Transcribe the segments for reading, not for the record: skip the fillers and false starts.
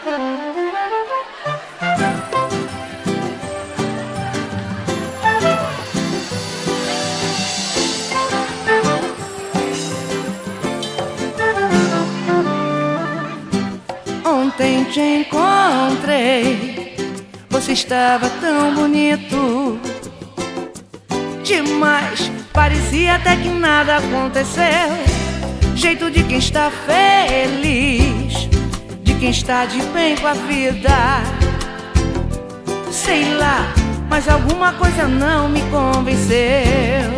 Ontem te encontrei, você estava tão bonito demais, parecia até que nada aconteceu. Jeito de quem está feliz, de quem está de bem com a vida. Sei lá, mas alguma coisa não me convenceu.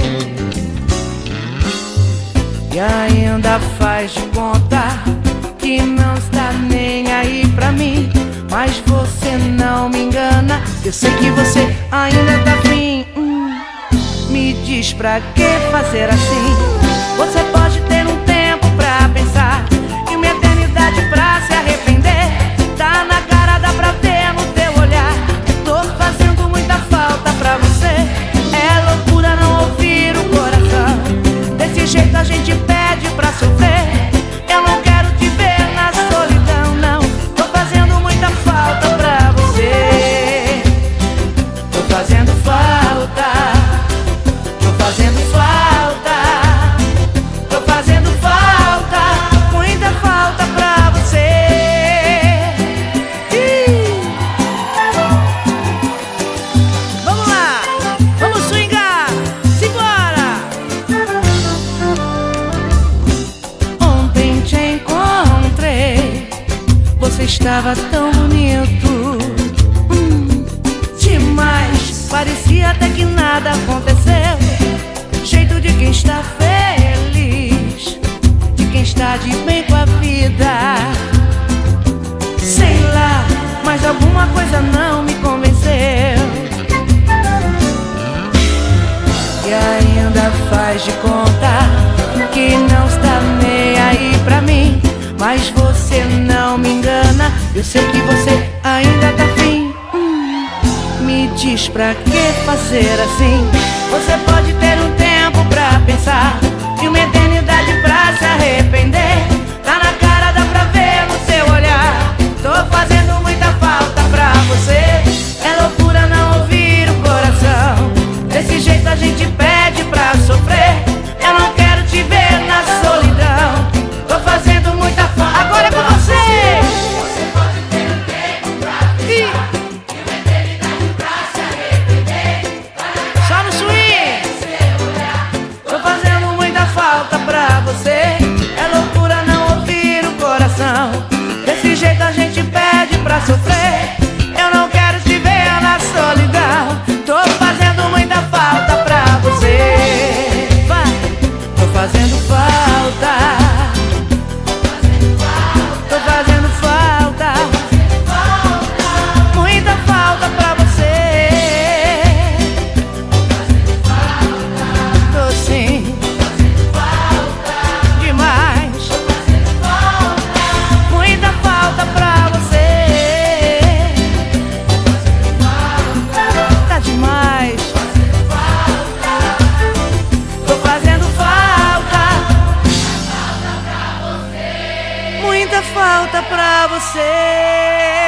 E ainda faz de conta que não está nem aí pra mim, mas você não me engana. Eu sei que você ainda tá afim. Me diz pra que fazer assim? Você pode ter um tempo pra pensar e uma eternidade pra se arrepender. Tá na cara, dá pra ver no teu olhar. Tô fazendo muita falta pra você. É loucura não ouvir o coração. Desse jeito a gente pede pra sofrer. Eu não quero te ver na solidão, não. Tô fazendo muita falta pra você. Tô fazendo falta. Tô fazendo falta. Tô fazendo falta. Muita falta pra você. Vamos lá, vamos swingar. Simbora. Ontem te encontrei, você estava tão bonito demais, parecia até que nada aconteceu. Jeito de quem está feliz, de quem está de bem com a vida. Sei lá, mas alguma coisa não me convenceu. E ainda faz de conta que não está nem aí pra mim, mas você não me engana. Eu sei que você ainda tá afim. Me diz pra que fazer assim? Você pode ter um tempo pra pensar e uma eternidade pra se arrepender. Tá na cara, dá pra ver no seu olhar. Tô fazendo muita falta pra você. É loucura não ouvir o coração. Desse jeito a gente pede pra sofrer. Eu não quero te ver na solidão. Tô fazendo muita falta. Agora é com você. Você pode ter um tempo pra pensar e uma eternidade pra se arrepender. Só no swing. Tô fazendo muita falta pra você. É loucura não ouvir o coração. Desse jeito a gente pede pra sofrer. Eu não quero te ver na solidão. Tô fazendo muita falta pra você. Vai. Tô fazendo falta. Tô fazendo falta. Muita falta pra você. Tô sim. Demais. Muita falta pra você. Tá demais. Tô fazendo falta. Muita falta pra você.